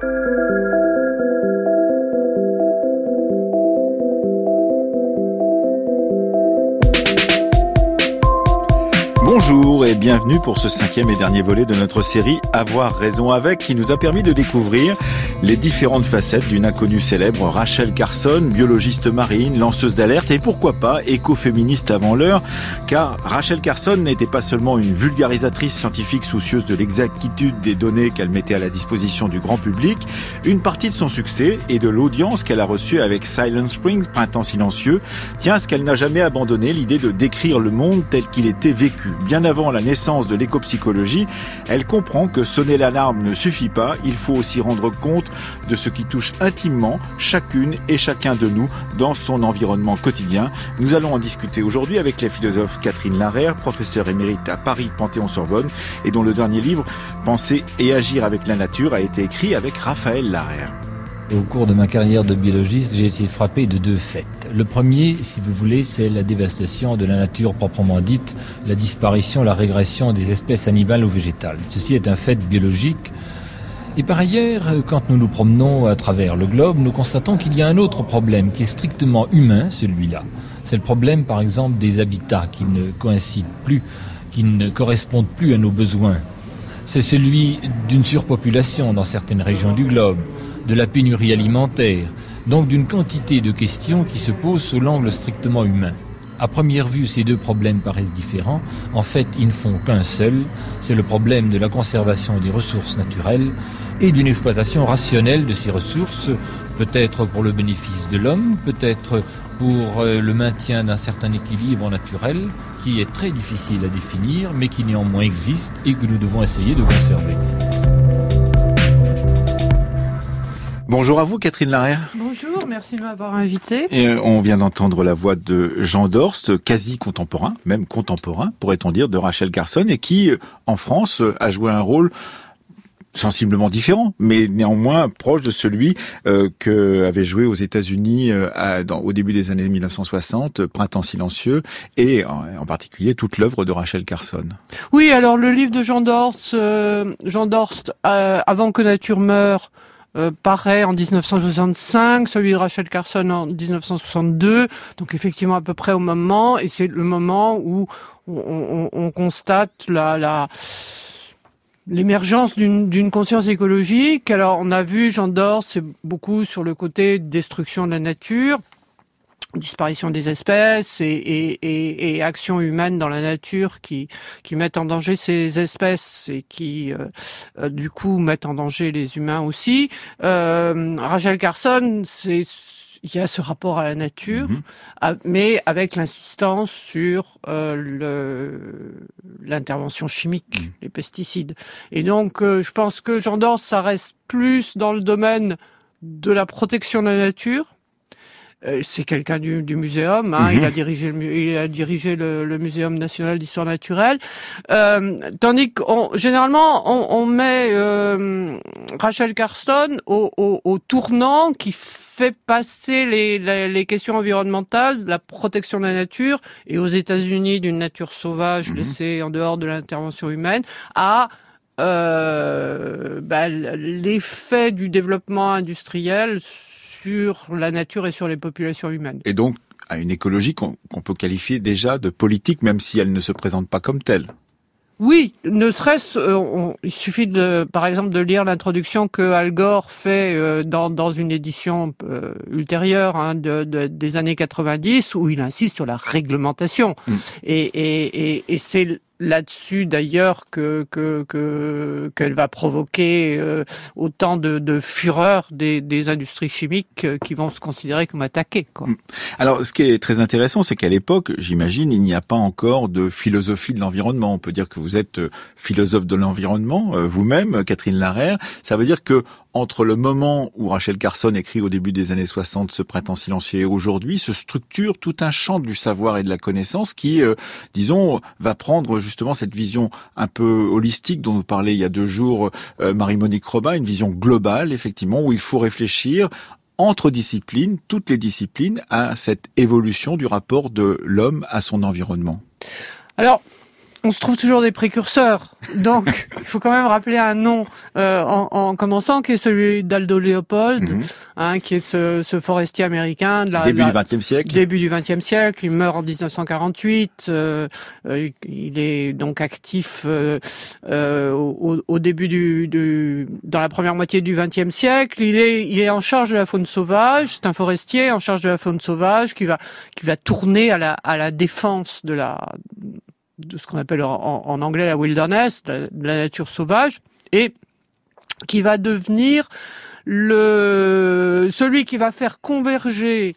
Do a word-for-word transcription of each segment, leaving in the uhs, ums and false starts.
Bonjour et bienvenue pour ce cinquième et dernier volet de notre série Avoir raison avec, qui nous a permis de découvrir les différentes facettes d'une inconnue célèbre, Rachel Carson, biologiste marine, lanceuse d'alerte et pourquoi pas écoféministe avant l'heure, car Rachel Carson n'était pas seulement une vulgarisatrice scientifique soucieuse de l'exactitude des données qu'elle mettait à la disposition du grand public. Une partie de son succès et de l'audience qu'elle a reçue avec Silent Spring, Printemps silencieux, tient à ce qu'elle n'a jamais abandonné l'idée de décrire le monde tel qu'il était vécu. Bien avant la naissance de l'écopsychologie, elle comprend que sonner l'alarme ne suffit pas, il faut aussi rendre compte de ce qui touche intimement chacune et chacun de nous dans son environnement quotidien. Nous allons en discuter aujourd'hui avec la philosophe Catherine Larère, professeure émérite à Paris Panthéon-Sorbonne et dont le dernier livre, Penser et agir avec la nature, a été écrit avec Raphaël Larère. Au cours de ma carrière de biologiste, j'ai été frappé de deux faits. Le premier, si vous voulez, c'est la dévastation de la nature proprement dite, la disparition, la régression des espèces animales ou végétales. Ceci est un fait biologique. Et par ailleurs, quand nous nous promenons à travers le globe, nous constatons qu'il y a un autre problème qui est strictement humain, celui-là. C'est le problème, par exemple, des habitats qui ne coïncident plus, qui ne correspondent plus à nos besoins. C'est celui d'une surpopulation dans certaines régions du globe, de la pénurie alimentaire, donc d'une quantité de questions qui se posent sous l'angle strictement humain. À première vue, ces deux problèmes paraissent différents. En fait, ils ne font qu'un seul. C'est le problème de la conservation des ressources naturelles et d'une exploitation rationnelle de ces ressources, peut-être pour le bénéfice de l'homme, peut-être pour le maintien d'un certain équilibre naturel, qui est très difficile à définir, mais qui néanmoins existe et que nous devons essayer de conserver. Bonjour à vous, Catherine Larère. Bonjour, merci de m'avoir invité. Et on vient d'entendre la voix de Jean Dorst, quasi contemporain, même contemporain, pourrait-on dire, de Rachel Carson, et qui, en France, a joué un rôle sensiblement différent, mais néanmoins proche de celui euh, que avait joué aux États-Unis euh, à, dans, au début des années mille neuf cent soixante, Printemps silencieux, et en, en particulier toute l'œuvre de Rachel Carson. Oui, alors le livre de Jean Dorst, euh, Jean Dorst, euh, Avant que nature meure, Euh, paraît en dix-neuf cent soixante-cinq, celui de Rachel Carson en dix-neuf cent soixante-deux, donc effectivement à peu près au moment, et c'est le moment où on, on, on constate la, la l'émergence d'une, d'une conscience écologique. Alors on a vu Jean Dorst, c'est beaucoup sur le côté destruction de la nature, disparition des espèces et, et, et, et actions humaines dans la nature qui, qui mettent en danger ces espèces et qui, euh, euh, du coup, mettent en danger les humains aussi. Euh, Rachel Carson, c'est, il y a ce rapport à la nature, mmh. à, mais avec l'insistance sur euh, le, l'intervention chimique, mmh. les pesticides. Et donc, euh, je pense que Jean Dorst, ça reste plus dans le domaine de la protection de la nature. C'est quelqu'un du, du muséum, hein, mmh. il a dirigé, le, il a dirigé le, le Muséum national d'histoire naturelle. Euh, tandis qu'on, généralement, on, on met euh, Rachel Carson au, au, au tournant qui fait passer les, les, les questions environnementales, la protection de la nature, et aux États-Unis d'une nature sauvage mmh. laissée en dehors de l'intervention humaine, à euh, bah, l'effet du développement industriel sur la nature et sur les populations humaines. Et donc, à une écologie qu'on, qu'on peut qualifier déjà de politique, même si elle ne se présente pas comme telle. Oui, ne serait-ce, euh, on, il suffit de, par exemple, de lire l'introduction que Al Gore fait euh, dans, dans une édition euh, ultérieure hein, de, de, des années quatre-vingt-dix, où il insiste sur la réglementation. Mmh. Et, et, et, et c'est là-dessus d'ailleurs que que que qu'elle va provoquer euh, autant de, de fureur des, des industries chimiques euh, qui vont se considérer comme attaquées, quoi. Alors, ce qui est très intéressant, c'est qu'à l'époque, j'imagine, il n'y a pas encore de philosophie de l'environnement. On peut dire que vous êtes philosophe de l'environnement, euh, vous-même, Catherine Larère. Ça veut dire que entre le moment où Rachel Carson écrit au début des années soixante ce Printemps silencieux et aujourd'hui, se structure tout un champ du savoir et de la connaissance qui, euh, disons, va prendre justement cette vision un peu holistique dont nous parlait il y a deux jours euh, Marie-Monique Robin, une vision globale, effectivement, où il faut réfléchir entre disciplines, toutes les disciplines, à cette évolution du rapport de l'homme à son environnement. Alors, on se trouve toujours des précurseurs. Donc, il faut quand même rappeler un nom euh, en, en commençant, qui est celui d'Aldo Leopold, mmh. hein, qui est ce, ce forestier américain de la début la, du vingtième siècle. Début du vingtième siècle. Il meurt en dix-neuf cent quarante-huit. Euh, euh, il est donc actif euh, euh, au, au début du, du, dans la première moitié du vingtième siècle. Il est, il est en charge de la faune sauvage. C'est un forestier en charge de la faune sauvage qui va, qui va tourner à la, à la défense de la de ce qu'on appelle en, en anglais la wilderness, de la, de la nature sauvage, et qui va devenir le celui qui va faire converger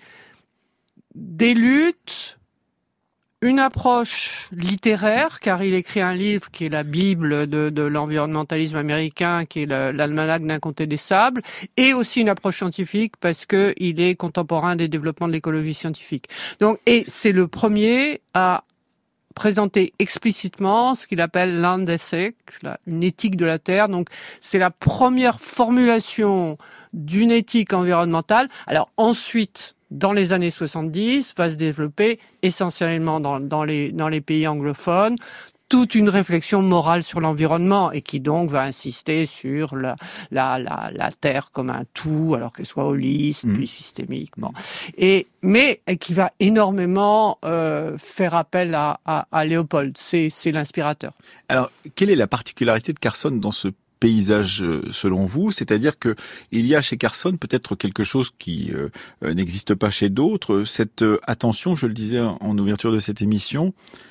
des luttes, une approche littéraire, car il écrit un livre qui est la Bible de, de l'environnementalisme américain, qui est le, l'Almanach d'un comté des sables, et aussi une approche scientifique, parce que il est contemporain des développements de l'écologie scientifique. Donc, et c'est le premier à présenter explicitement ce qu'il appelle Land Ethic, une éthique de la terre. Donc, c'est la première formulation d'une éthique environnementale. Alors ensuite, dans les années soixante-dix, va se développer essentiellement dans, dans les, dans les pays anglophones, toute une réflexion morale sur l'environnement et qui donc va insister sur la, la, la, la terre comme un tout, alors qu'elle soit holiste, mmh. puis systémique. Bon. Et, mais qui va énormément euh, faire appel à, à, à Léopold. C'est, c'est l'inspirateur. Alors, quelle est la particularité de Carson dans ce paysage selon vous? C'est-à-dire que il y a chez Carson peut-être quelque chose qui euh, n'existe pas chez d'autres, cette euh, attention, je le disais en ouverture de cette émission,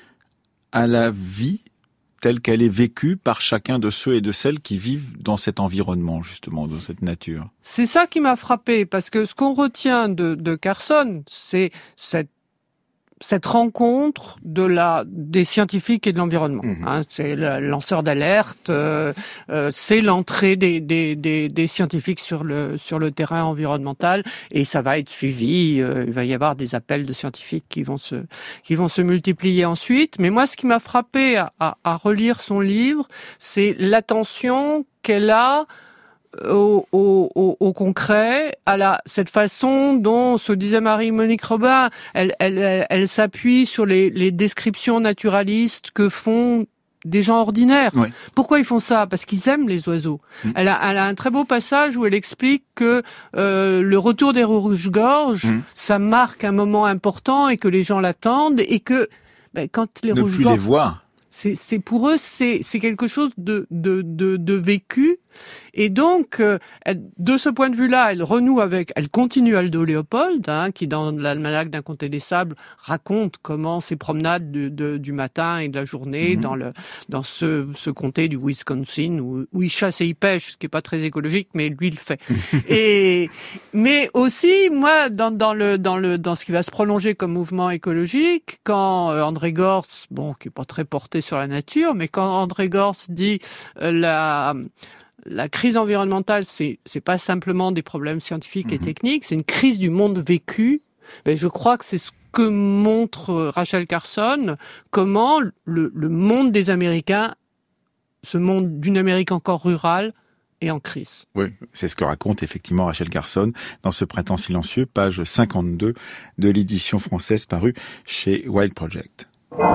à la vie telle qu'elle est vécue par chacun de ceux et de celles qui vivent dans cet environnement, justement, dans cette nature. C'est ça qui m'a frappé, parce que ce qu'on retient de, de Carson, c'est cette cette rencontre de la des scientifiques et de l'environnement. Mmh. Hein, c'est le lanceur d'alerte, euh, euh, c'est l'entrée des, des, des, des scientifiques sur le sur le terrain environnemental, et ça va être suivi. Euh, il va y avoir des appels de scientifiques qui vont se qui vont se multiplier ensuite. Mais moi, ce qui m'a frappé à, à, à relire son livre, c'est l'attention qu'elle a Au, au, au, au concret, à la cette façon dont se disait Marie-Monique Robin, elle, elle, elle, elle s'appuie sur les, les descriptions naturalistes que font des gens ordinaires. Oui. Pourquoi ils font ça? Parce qu'ils aiment les oiseaux. Mmh. Elle, a, elle a un très beau passage où elle explique que euh, le retour des rouges-gorges, mmh. ça marque un moment important et que les gens l'attendent, et que ben, quand les ne rouges-gorges... Ne plus les voir. C'est, c'est pour eux, c'est, c'est quelque chose de, de, de, de vécu. Et donc, euh, elle, de ce point de vue-là, elle renoue avec, elle continue Aldo Leopold, hein, qui dans l'Almanach d'un comté des sables raconte comment ses promenades de, de, du matin et de la journée mmh. dans le, dans ce, ce comté du Wisconsin où, où il chasse et il pêche, ce qui est pas très écologique, mais lui il le fait. et, mais aussi, moi, dans, dans le, dans le, dans ce qui va se prolonger comme mouvement écologique, quand euh, André Gortz, bon, qui est pas très porté sur la nature, mais quand André Gortz dit euh, la, La crise environnementale, c'est c'est pas simplement des problèmes scientifiques mmh. et techniques, c'est une crise du monde vécu. Ben, je crois que c'est ce que montre Rachel Carson, comment le, le monde des Américains, ce monde d'une Amérique encore rurale, est en crise. Oui, c'est ce que raconte effectivement Rachel Carson dans ce Printemps silencieux, page cinquante-deux de l'édition française parue chez Wild Project.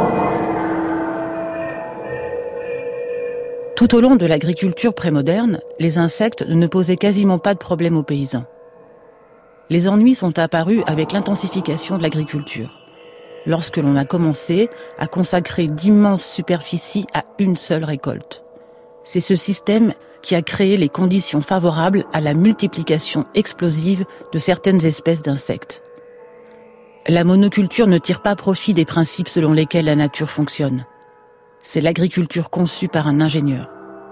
Tout au long de l'agriculture prémoderne, les insectes ne posaient quasiment pas de problème aux paysans. Les ennuis sont apparus avec l'intensification de l'agriculture, lorsque l'on a commencé à consacrer d'immenses superficies à une seule récolte. C'est ce système qui a créé les conditions favorables à la multiplication explosive de certaines espèces d'insectes. La monoculture ne tire pas profit des principes selon lesquels la nature fonctionne. C'est l'agriculture conçue par un ingénieur.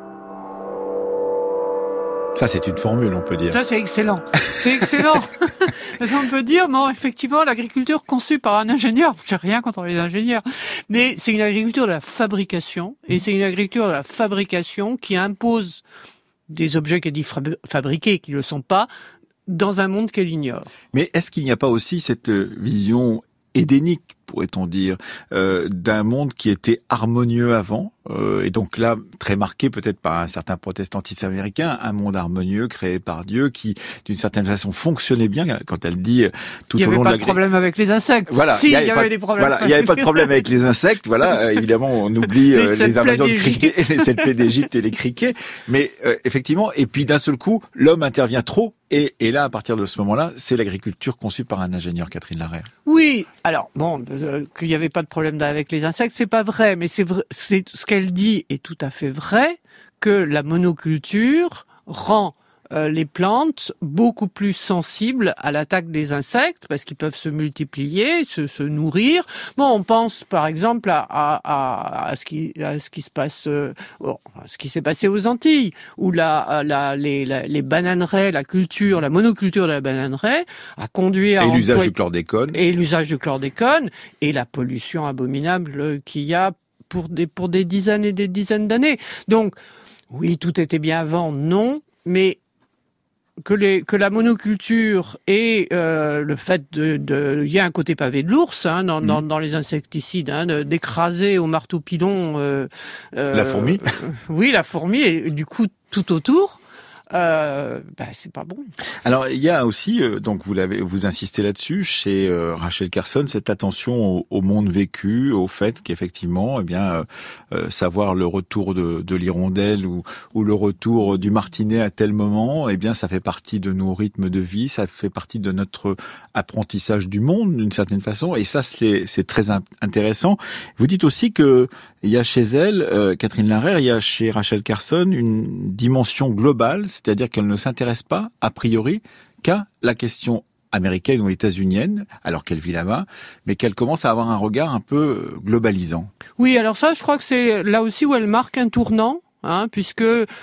Ça, c'est une formule, on peut dire. Ça, c'est excellent. C'est excellent. Parce qu'on peut dire, non, effectivement, l'agriculture conçue par un ingénieur, j'ai rien contre les ingénieurs, mais c'est une agriculture de la fabrication, et c'est une agriculture de la fabrication qui impose des objets qu'elle dit fabriqués, qui ne le sont pas, dans un monde qu'elle ignore. Mais est-ce qu'il n'y a pas aussi cette vision édénique pourrait-on dire, euh, d'un monde qui était harmonieux avant, euh, et donc là, très marqué peut-être par un certain protestantisme américain, un monde harmonieux créé par Dieu qui, d'une certaine façon, fonctionnait bien quand elle dit tout au long de la... Il n'y avait pas de problème avec les insectes. Voilà, si, il y avait, y avait des problèmes. Voilà, il n'y avait pas de problème avec les insectes. Voilà, euh, évidemment, on oublie euh, les, les invasions de criquets, les sept plaies d'Égypte et les criquets. Mais euh, effectivement, et puis d'un seul coup, l'homme intervient trop. Et, et là, à partir de ce moment-là, c'est l'agriculture conçue par un ingénieur, Catherine Larrey. Oui, alors bon, euh, qu'il n'y avait pas de problème avec les insectes, c'est pas vrai, mais c'est vrai, c'est ce qu'elle dit est tout à fait vrai, que la monoculture rend euh, les plantes beaucoup plus sensibles à l'attaque des insectes parce qu'ils peuvent se multiplier, se, se nourrir. Bon, on pense par exemple à, à, à, à ce qui à ce qui se passe, euh, bon, ce qui s'est passé aux Antilles, où la, la les la, les bananeraies, la culture, la monoculture de la bananeraie a conduit à et l'usage employer, du chlordécone et l'usage du chlordécone et la pollution abominable qu'il y a pour des pour des dizaines et des dizaines d'années. Donc oui, tout était bien avant, non, mais que les que la monoculture et euh, le fait de de il y a un côté pavé de l'ours hein, dans, mmh. dans dans les insecticides hein, de, d'écraser au marteau pilon euh, euh, la fourmi euh, oui la fourmi et du coup tout autour euh, ben c'est pas bon. Alors il y a aussi euh, donc vous l'avez vous insistez là-dessus chez euh, Rachel Carson cette attention au, au monde vécu, au fait qu'effectivement eh bien euh, euh, savoir le retour de, de l'hirondelle ou ou le retour du martinet à tel moment, eh bien ça fait partie de nos rythmes de vie, ça fait partie de notre apprentissage du monde d'une certaine façon et ça c'est c'est très intéressant. Vous dites aussi que il y a chez elle, euh, Catherine Larrey, il y a chez Rachel Carson une dimension globale, c'est-à-dire qu'elle ne s'intéresse pas, a priori, qu'à la question américaine ou états-unienne, alors qu'elle vit là-bas, mais qu'elle commence à avoir un regard un peu globalisant. Oui, alors ça, je crois que c'est là aussi où elle marque un tournant, hein, puisque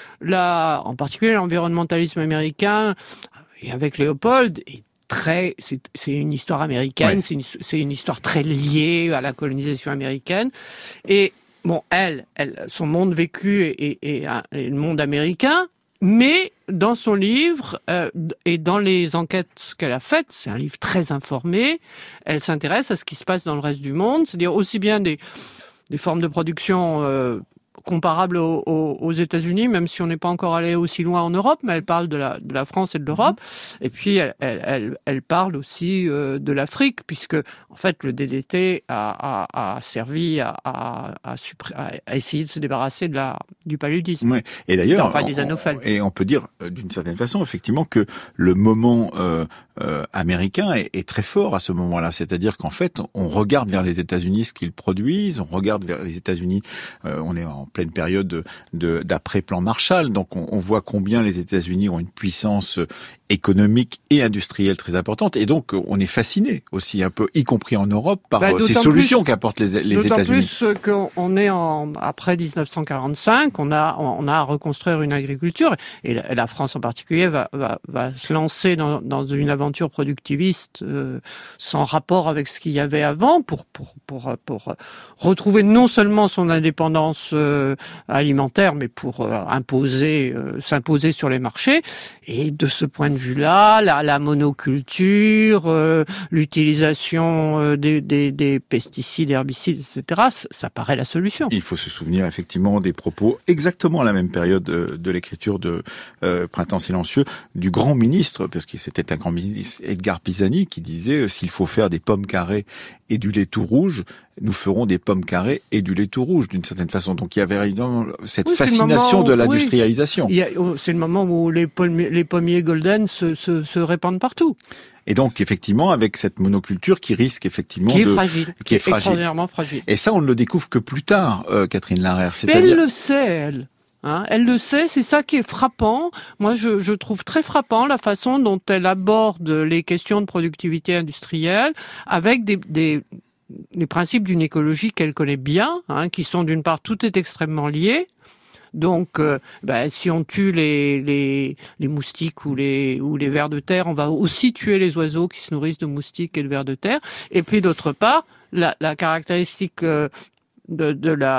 là, en particulier l'environnementalisme américain, et avec Léopold, est très, c'est, c'est une histoire américaine, ouais. c'est, une, c'est une histoire très liée à la colonisation américaine, et bon, elle, elle, son monde vécu est, est, est, est le monde américain, mais dans son livre euh, et dans les enquêtes qu'elle a faites, c'est un livre très informé, elle s'intéresse à ce qui se passe dans le reste du monde, c'est-à-dire aussi bien des, des formes de production euh, comparables aux, aux, aux États-Unis, même si on n'est pas encore allé aussi loin en Europe, mais elle parle de la, de la France et de l'Europe. Et puis elle, elle, elle, elle parle aussi euh, de l'Afrique, puisque en fait le D D T a, a, a servi à, à, à, suppré- à essayer de se débarrasser de la, du paludisme. Ouais. Et d'ailleurs, enfin, des anopheles. Et on peut dire d'une certaine façon, effectivement, que le moment euh, euh, américain est, est très fort à ce moment-là. C'est-à-dire qu'en fait, on regarde vers les États-Unis ce qu'ils produisent, on regarde vers les États-Unis, euh, on est en pleine période de, de, d'après-plan Marshall, donc on, on voit combien les États-Unis ont une puissance économique et industrielle très importante, et donc on est fasciné aussi un peu, y compris en Europe, par bah, ces solutions plus, qu'apportent les, les d'autant États-Unis. D'autant plus qu'on est en, après dix-neuf cent quarante-cinq, on a, on a à reconstruire une agriculture, et la, la France en particulier va, va, va se lancer dans, dans une aventure productiviste euh, sans rapport avec ce qu'il y avait avant, pour, pour, pour, pour retrouver non seulement son indépendance euh, alimentaire, mais pour euh, imposer, euh, s'imposer sur les marchés. Et de ce point de vue-là, la, la monoculture, euh, l'utilisation euh, des, des, des pesticides, herbicides, et cetera, ça, ça paraît la solution. Il faut se souvenir effectivement des propos, exactement à la même période de, de l'écriture de euh, Printemps silencieux, du grand ministre, parce que c'était un grand ministre, Edgar Pisani, qui disait euh, s'il faut faire des pommes carrées et du lait tout rouge, nous ferons des pommes carrées et du lait tout rouge, d'une certaine façon. Donc il y avait évidemment cette oui, fascination de l'industrialisation. Oui. Il y a, c'est le moment où les pommiers, les pommiers golden se, se, se répandent partout. Et donc, effectivement, avec cette monoculture qui risque effectivement qui est de... fragile, qui, qui est fragile. extraordinairement fragile. Et ça, on ne le découvre que plus tard, euh, Catherine Larrey. C'est-à-dire... Mais elle le sait, elle. Hein, elle le sait, c'est ça qui est frappant. Moi, je, je trouve très frappant la façon dont elle aborde les questions de productivité industrielle avec des... des les principes d'une écologie qu'elle connaît bien, hein, qui sont d'une part, tout est extrêmement lié. Donc, euh, bah, si on tue les, les, les moustiques ou les, ou les vers de terre, on va aussi tuer les oiseaux qui se nourrissent de moustiques et de vers de terre. Et puis, d'autre part, la, la caractéristique euh, de, de la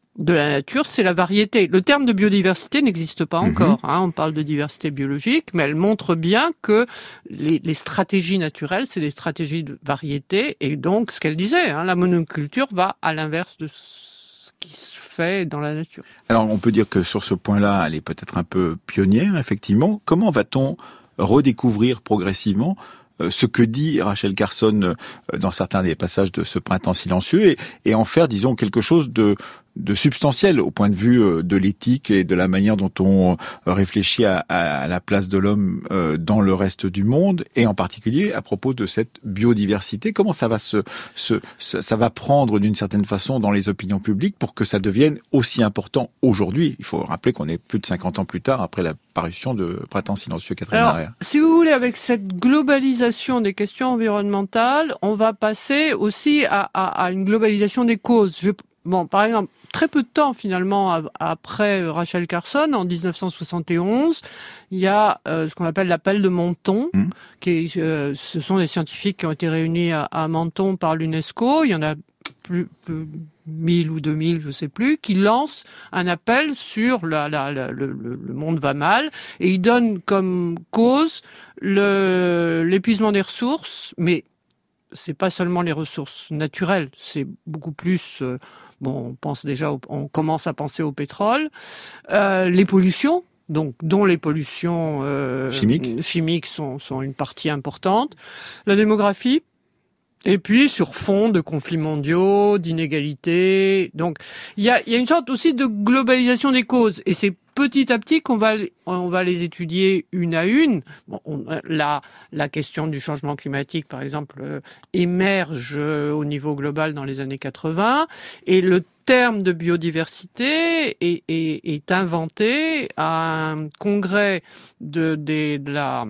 de la nature, c'est la variété. Le terme de biodiversité n'existe pas Mmh. encore. Hein. On parle de diversité biologique, mais elle montre bien que les, les stratégies naturelles, c'est des stratégies de variété. Et donc, ce qu'elle disait, hein, la monoculture va à l'inverse de ce qui se fait dans la nature. Alors, on peut dire que sur ce point-là, elle est peut-être un peu pionnière, effectivement. Comment va-t-on redécouvrir progressivement ce que dit Rachel Carson dans certains des passages de ce Printemps silencieux et, et en faire, disons, quelque chose de, de substantiel au point de vue de l'éthique et de la manière dont on réfléchit à, à la place de l'homme dans le reste du monde et en particulier à propos de cette biodiversité. Comment ça va se, se ça va prendre d'une certaine façon dans les opinions publiques pour que ça devienne aussi important aujourd'hui? Il faut rappeler qu'on est plus de cinquante ans plus tard après la parution de Printemps silencieux, Catherine Alors, Larrière. Si vous voulez, avec cette globalisation des questions environnementales, on va passer aussi à, à, à une globalisation des causes. Je, bon, par exemple, très peu de temps finalement après Rachel Carson, en dix-neuf cent soixante et onze, il y a euh, ce qu'on appelle l'appel de Menton, mmh. qui est, euh, ce sont des scientifiques qui ont été réunis à, à Menton par l'UNESCO. Il y en a plus, plus mille ou deux mille, je sais plus, qui lancent un appel sur la, la, la, le, le monde va mal, et ils donnent comme cause le, l'épuisement des ressources, mais c'est pas seulement les ressources naturelles, c'est beaucoup plus. Euh, bon, on pense déjà, au, on commence à penser au pétrole, euh, les pollutions. Donc, dont les pollutions euh, chimiques, chimiques sont, sont une partie importante, la démographie. Et puis sur fond de conflits mondiaux, d'inégalités. Donc il y a, il y a une sorte aussi de globalisation des causes. Et c'est petit à petit qu'on va, on va les étudier une à une. Bon, on, la, la question du changement climatique, par exemple, euh, émerge euh, au niveau global dans les années quatre-vingts. Et le terme de biodiversité est, est, est inventé à un congrès de, de, de la,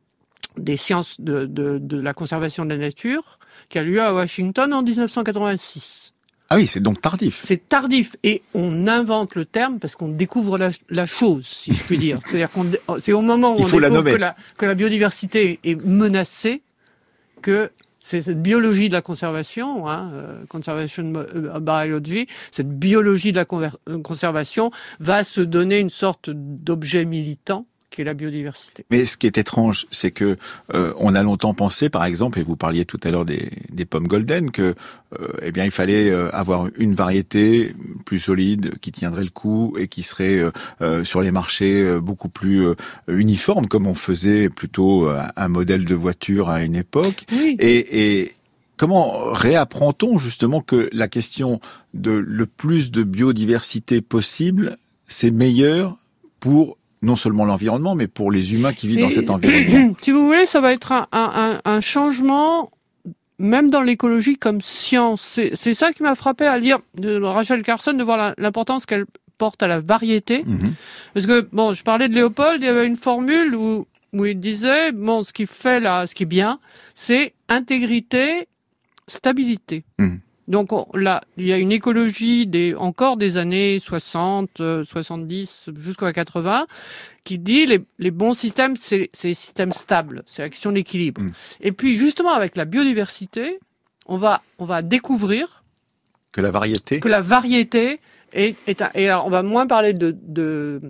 des sciences de, de, de la conservation de la nature, qui a lieu à Washington en dix-neuf cent quatre-vingt-six. Ah oui, c'est donc tardif. C'est tardif. Et on invente le terme parce qu'on découvre la, la chose, si je puis dire. C'est-à-dire qu'on, c'est au moment où on découvre la que, la, que la biodiversité est menacée que c'est cette biologie de la conservation, hein, euh, conservation biology, cette biologie de la conservation va se donner une sorte d'objet militant qui est la biodiversité. Mais ce qui est étrange, c'est que euh, on a longtemps pensé, par exemple, et vous parliez tout à l'heure des, des pommes golden, que euh, eh bien il fallait euh, avoir une variété plus solide, qui tiendrait le coup et qui serait euh, euh, sur les marchés euh, beaucoup plus euh, uniforme, comme on faisait plutôt euh, un modèle de voiture à une époque. Oui. Et, et comment réapprend-on justement que la question de le plus de biodiversité possible, c'est meilleur pour non seulement l'environnement, mais pour les humains qui vivent Et dans cet environnement. Si vous voulez, ça va être un, un, un changement, même dans l'écologie comme science. C'est, c'est ça qui m'a frappé à lire de Rachel Carson, de voir la, l'importance qu'elle porte à la variété. Mm-hmm. Parce que, bon, je parlais de Léopold, il y avait une formule où, où il disait, bon, ce qui fait là, ce qui est bien, c'est intégrité, stabilité. Mm-hmm. Donc là, il y a une écologie des encore des années soixante, soixante-dix jusqu'à quatre-vingts qui dit les, les bons systèmes, c'est, c'est les systèmes stables, c'est la question d'équilibre. Mmh. Et puis justement avec la biodiversité, on va on va découvrir que la variété que la variété est, est un, et alors on va moins parler de de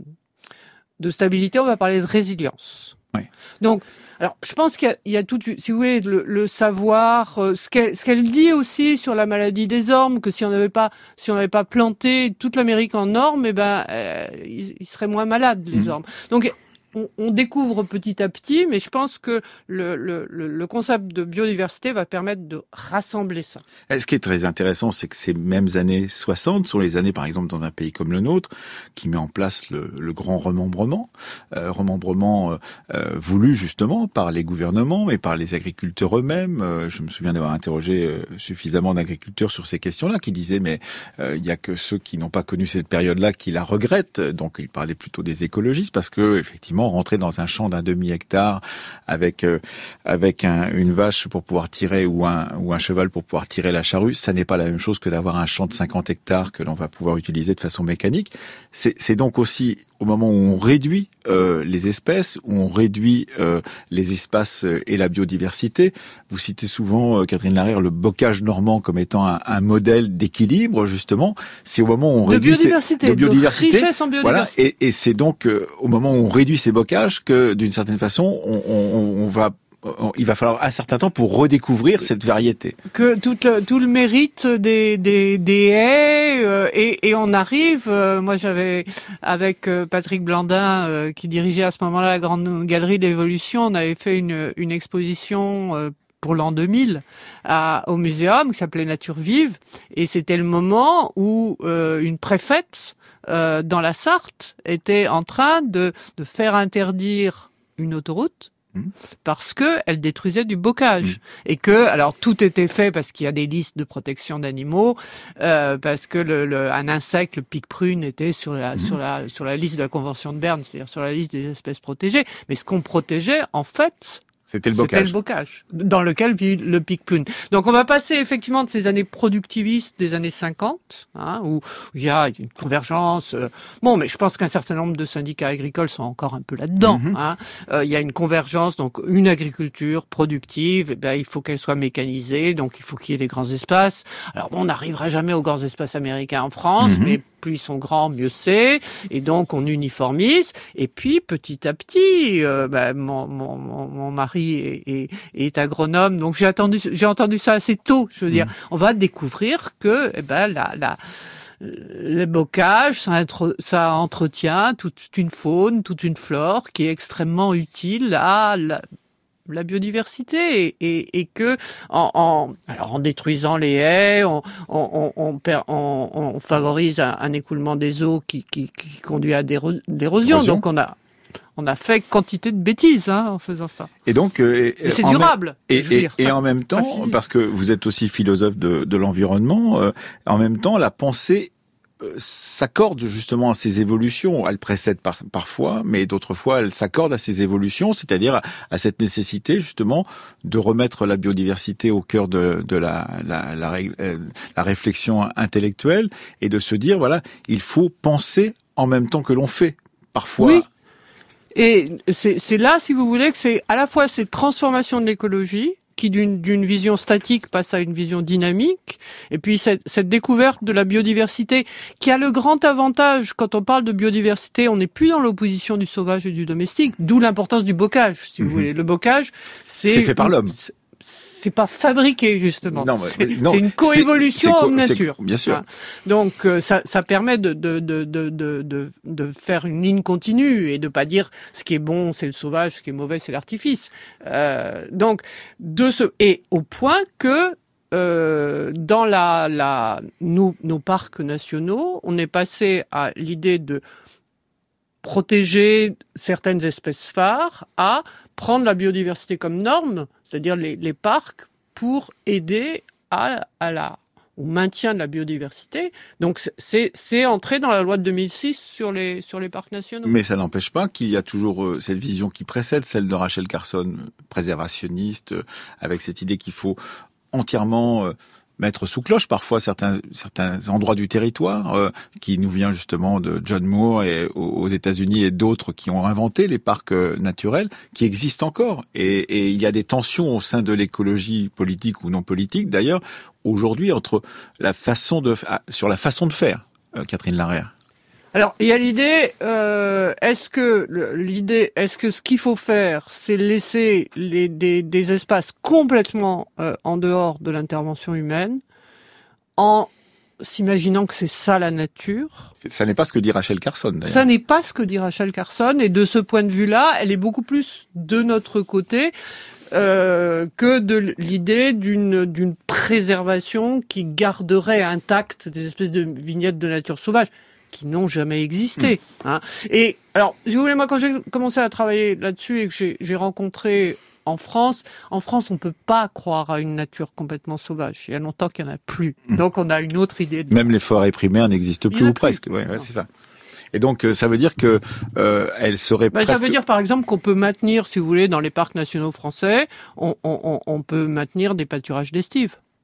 de stabilité, on va parler de résilience. Oui. Donc alors, je pense qu'il y a, il y a tout, si vous voulez, le, le savoir, euh, ce qu'elle, ce qu'elle dit aussi sur la maladie des ormes, que si on n'avait pas, si on n'avait pas planté toute l'Amérique en ormes, eh ben, euh, ils, ils seraient moins malades, les mmh. ormes. Donc, on, on découvre petit à petit, mais je pense que le, le, le concept de biodiversité va permettre de rassembler ça. Ce qui est très intéressant, c'est que ces mêmes années soixante sont les années, par exemple, dans un pays comme le nôtre, qui met en place le, le grand remembrement, euh, remembrement euh, voulu justement par les gouvernements et par les agriculteurs eux-mêmes. Euh, je me souviens d'avoir interrogé euh, suffisamment d'agriculteurs sur ces questions-là, qui disaient mais euh, il y a que ceux qui n'ont pas connu cette période-là qui la regrettent. Donc ils parlaient plutôt des écologistes parce que effectivement rentrer dans un champ d'un demi-hectare avec euh, avec un, une vache pour pouvoir tirer ou un ou un cheval pour pouvoir tirer la charrue, ça n'est pas la même chose que d'avoir un champ de cinquante hectares que l'on va pouvoir utiliser de façon mécanique. C'est, c'est donc aussi au moment où on réduit euh, les espèces, où on réduit euh, les espaces et la biodiversité. Vous citez souvent, euh, Catherine Larrière, le bocage normand comme étant un, un modèle d'équilibre, justement. C'est au moment où on de réduit biodiversité, ces, de biodiversité, de richesse en biodiversité. Voilà, et, et c'est donc euh, au moment où on réduit ces bocages que, d'une certaine façon, on, on, on va il va falloir un certain temps pour redécouvrir cette variété. Que tout le, tout le mérite des, des, des haies, euh, et, et on arrive, euh, moi j'avais, avec euh, Patrick Blandin, euh, qui dirigeait à ce moment-là la Grande Galerie d'Évolution, on avait fait une, une exposition euh, pour l'an deux mille à, au muséum qui s'appelait Nature Vive, et c'était le moment où euh, une préfète euh, dans la Sarthe était en train de, de faire interdire une autoroute parce que elle détruisait du bocage, mmh. et que alors tout était fait parce qu'il y a des listes de protection d'animaux, euh, parce que le, le un insecte, le pic prune, était sur la mmh. sur la sur la liste de la Convention de Berne, c'est-à-dire sur la liste des espèces protégées. Mais ce qu'on protégeait, en fait, C'était le bocage. C'était le bocage, dans lequel vit le pic prune. Donc on va passer effectivement de ces années productivistes des années cinquante, hein, où il y a une convergence. Euh, bon, mais je pense qu'un certain nombre de syndicats agricoles sont encore un peu là-dedans. Mm-hmm. Hein. Euh, il y a une convergence, donc une agriculture productive, eh ben, il faut qu'elle soit mécanisée, donc il faut qu'il y ait des grands espaces. Alors bon, on n'arrivera jamais aux grands espaces américains en France, mm-hmm. mais plus ils sont grands, mieux c'est. Et donc on uniformise. Et puis petit à petit, euh, ben, mon, mon, mon, mon mari est, est, est agronome, donc j'ai attendu, j'ai entendu ça assez tôt. Je veux dire, mmh. on va découvrir que, eh ben, la, la, le bocage, ça, intro, ça entretient toute une faune, toute une flore qui est extrêmement utile à la, la biodiversité, et, et, et que en, en alors en détruisant les haies, on, on, on, on, on, on favorise un, un écoulement des eaux qui, qui, qui conduit à des l'érosion. Donc on a on a fait quantité de bêtises, hein, en faisant ça. Et donc, euh, et c'est durable. Et, je veux et, dire, et en même temps, parce que vous êtes aussi philosophe de, de l'environnement, euh, en même temps, la pensée euh, s'accorde justement à ces évolutions. Elle précède par, parfois, mais d'autres fois, elle s'accorde à ces évolutions, c'est-à-dire à, à cette nécessité justement de remettre la biodiversité au cœur de, de la, la, la, la, la réflexion intellectuelle, et de se dire, voilà, il faut penser en même temps que l'on fait. Parfois. Oui. Et c'est, c'est là, si vous voulez, que c'est à la fois cette transformation de l'écologie qui, d'une, d'une vision statique, passe à une vision dynamique, et puis cette, cette découverte de la biodiversité qui a le grand avantage, quand on parle de biodiversité, on n'est plus dans l'opposition du sauvage et du domestique, d'où l'importance du bocage, si mmh. vous voulez. Le bocage, c'est... C'est fait par l'homme. C'est pas fabriqué, justement. Non, c'est, non, c'est une coévolution c'est, c'est, homme-nature. Bien sûr. Hein. Donc euh, ça, ça permet de, de, de, de, de, de faire une ligne continue et de pas dire ce qui est bon c'est le sauvage, ce qui est mauvais c'est l'artifice. Euh, donc de ce et au point que euh, dans la, la nos, nos parcs nationaux, on est passé à l'idée de protéger certaines espèces phares à prendre la biodiversité comme norme, c'est-à-dire les, les parcs, pour aider à, à la, au maintien de la biodiversité. Donc c'est, c'est entré dans la loi de deux mille six sur les, sur les parcs nationaux. Mais ça n'empêche pas qu'il y a toujours euh, cette vision qui précède celle de Rachel Carson, préservationniste, euh, avec cette idée qu'il faut entièrement... Euh, mettre sous cloche parfois certains certains endroits du territoire, euh, qui nous vient justement de John Moore et aux États-Unis et d'autres qui ont inventé les parcs euh, naturels, qui existent encore. Et, et il y a des tensions au sein de l'écologie politique ou non politique d'ailleurs aujourd'hui entre la façon de sur la façon de faire. Euh, Catherine Larrière. Alors, il y a l'idée, euh, est-ce que l'idée, est-ce que ce qu'il faut faire, c'est laisser les, des, des espaces complètement euh, en dehors de l'intervention humaine, en s'imaginant que c'est ça la nature? Ça n'est pas ce que dit Rachel Carson, d'ailleurs. Ça n'est pas ce que dit Rachel Carson, et de ce point de vue-là, elle est beaucoup plus de notre côté euh, que de l'idée d'une, d'une préservation qui garderait intactes des espèces de vignettes de nature sauvage, qui n'ont jamais existé. Mmh. Hein. Et alors, si vous voulez, moi, quand j'ai commencé à travailler là-dessus et que j'ai, j'ai rencontré en France, en France, on peut pas croire à une nature complètement sauvage. Il y a longtemps qu'il y en a plus. Mmh. Donc, on a une autre idée. De... Même les forêts primaires n'existent plus ou presque. Ouais, ouais, c'est ça. Et donc, ça veut dire que euh, elle serait bah, presque... Ça veut dire, par exemple, qu'on peut maintenir, si vous voulez, dans les parcs nationaux français, on, on, on peut maintenir des pâturages d'estive.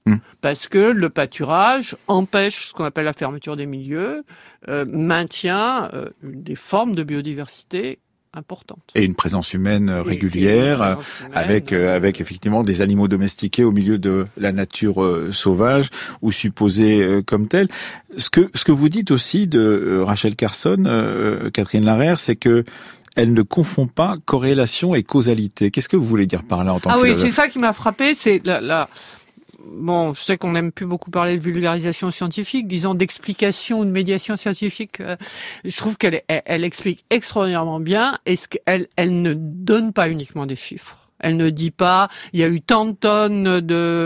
Mmh. Parce que le pâturage empêche ce qu'on appelle la fermeture des milieux, euh, maintient euh, des formes de biodiversité importantes. Et une présence humaine régulière, et, et présence humaine, avec euh, avec effectivement des animaux domestiqués au milieu de la nature euh, sauvage ou supposée euh, comme telle. Ce que ce que vous dites aussi de euh, Rachel Carson, euh, Catherine Larère, c'est que elle ne confond pas corrélation et causalité. Qu'est-ce que vous voulez dire par là en tant ah que oui, philosophe ? C'est ça qui m'a frappé, c'est la, la Bon, je sais qu'on n'aime plus beaucoup parler de vulgarisation scientifique, disons d'explication ou de médiation scientifique. Je trouve qu'elle elle, elle explique extraordinairement bien et ce qu'elle elle ne donne pas uniquement des chiffres. Elle ne dit pas il y a eu tant de tonnes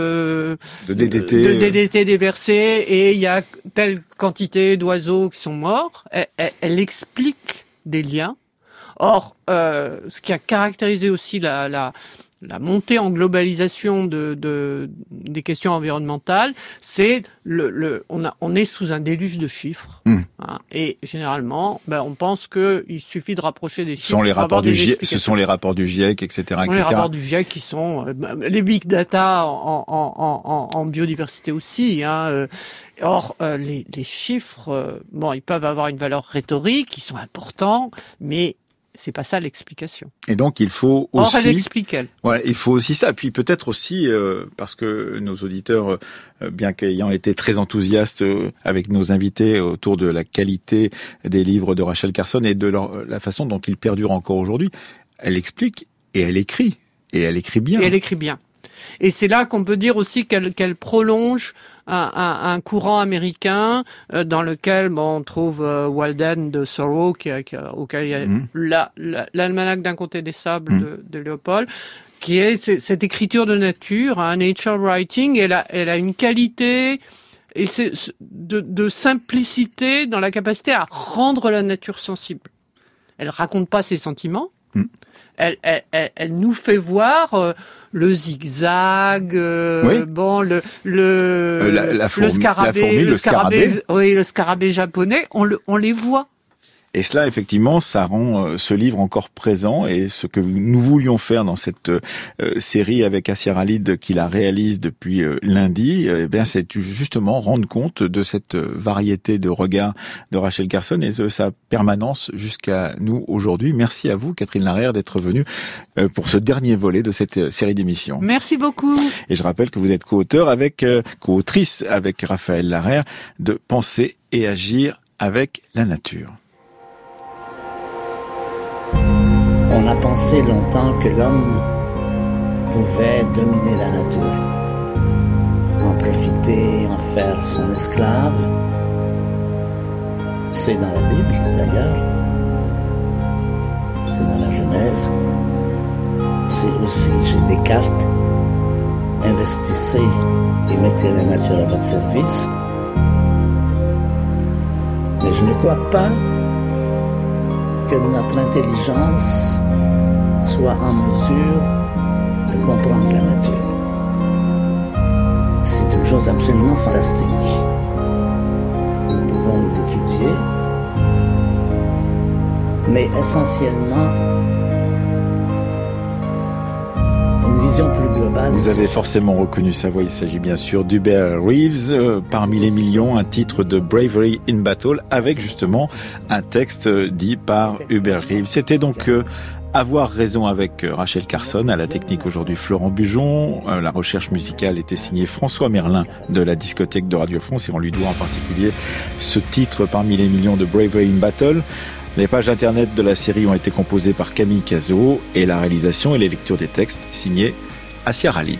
de de D D T, de D D T déversées et il y a telle quantité d'oiseaux qui sont morts. Elle, elle, elle explique des liens. Or, euh, ce qui a caractérisé aussi la, la La montée en globalisation de, de des questions environnementales, c'est le, le on a on est sous un déluge de chiffres, mmh. hein, et généralement, ben on pense que il suffit de rapprocher des chiffres. Ce sont les rapports du GIEC, ce sont les rapports du GIEC, et cetera, Ce sont et cetera. Les rapports du GIEC qui sont euh, les big data en, en, en, en biodiversité aussi. Hein, euh, Or, euh, les, les chiffres, euh, bon, ils peuvent avoir une valeur rhétorique, ils sont importants, mais c'est pas ça l'explication. Et donc il faut aussi. Or elle explique elle. Ouais, il faut aussi ça. Puis peut-être aussi euh, parce que nos auditeurs, euh, bien qu'ayant été très enthousiastes euh, avec nos invités autour de la qualité des livres de Rachel Carson et de leur, la façon dont ils perdurent encore aujourd'hui, elle explique et elle écrit et elle écrit bien. Et elle écrit bien. Et c'est là qu'on peut dire aussi qu'elle, qu'elle prolonge un, un, un courant américain euh, dans lequel bon, on trouve euh, Walden de Thoreau, qui a, qui a, auquel il y a mmh. la, la, l'almanach d'un côté des sables mmh. de, de Léopold, qui est cette écriture de nature, un hein, nature writing. Elle a, elle a une qualité et c'est de, de simplicité dans la capacité à rendre la nature sensible. Elle raconte pas ses sentiments. Mmh. Elle, elle, elle, elle nous fait voir euh, le zigzag, euh, oui. bon le le euh, la, la fourmi, le scarabée, la fourmi, le, le scarabée, scarabée, oui, le scarabée japonais, on le on les voit. Et cela, effectivement, ça rend euh, ce livre encore présent. Et ce que nous voulions faire dans cette euh, série avec Assia Khalid, qui la réalise depuis euh, lundi, eh bien, c'est justement rendre compte de cette variété de regards de Rachel Carson et de sa permanence jusqu'à nous aujourd'hui. Merci à vous, Catherine Larère, d'être venue euh, pour ce dernier volet de cette série d'émissions. Merci beaucoup. Et je rappelle que vous êtes co-auteur avec, euh, co-autrice avec Raphaël Larère de Penser et agir avec la nature. On a pensé longtemps que l'homme pouvait dominer la nature, en profiter, en faire son esclave. C'est dans la Bible d'ailleurs, c'est dans la Genèse, c'est aussi chez Descartes. Investissez et mettez la nature à votre service. Mais je ne crois pas que notre intelligence soit en mesure de comprendre la nature. C'est une chose absolument fantastique. Nous pouvons l'étudier, mais essentiellement une vision plus globale. Vous avez forcément reconnu sa voix, il s'agit bien sûr d'Hubert Reeves, euh, Parmi les millions, un titre de Bravery in Battle, avec justement un texte dit par Hubert Reeves. C'était donc euh, Avoir raison avec Rachel Carson, à la technique aujourd'hui Florent Bujon. Euh, la recherche musicale était signée François Merlin de la discothèque de Radio France et on lui doit en particulier ce titre Parmi les millions de Bravery in Battle. Les pages internet de la série ont été composées par Camille Cazot et la réalisation et les lectures des textes signés Assia Khalid.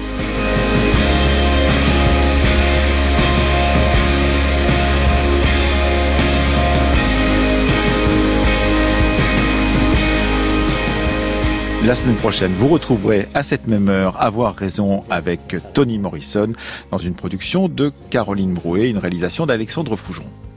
La semaine prochaine, vous retrouverez à cette même heure Avoir raison avec Toni Morrison dans une production de Caroline Brouet, une réalisation d'Alexandre Fougeron.